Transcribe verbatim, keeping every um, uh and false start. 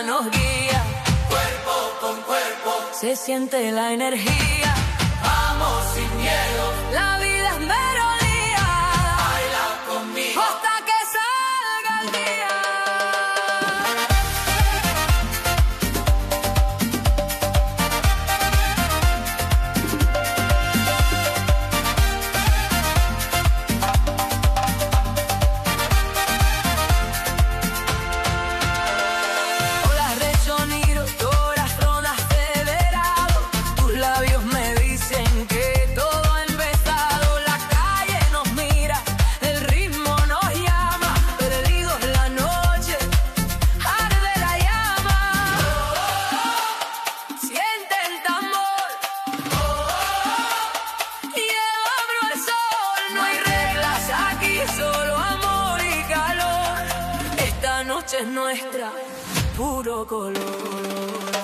fuerza nos guía. Cuerpo con cuerpo Se siente la energía. vamos sin miedo. La vida es melodía. Baila conmigo. Hasta que salga el día. Olas de sonido, todas las rondas federado. Tus labios me dicen que todo ha empezado. La calle nos mira, el ritmo nos llama. Perdidos en la noche, arde la llama. Siente el tambor, llévame al sol. No hay reglas aquí, solo amor y calor. Esta noche es nuestra, puro color.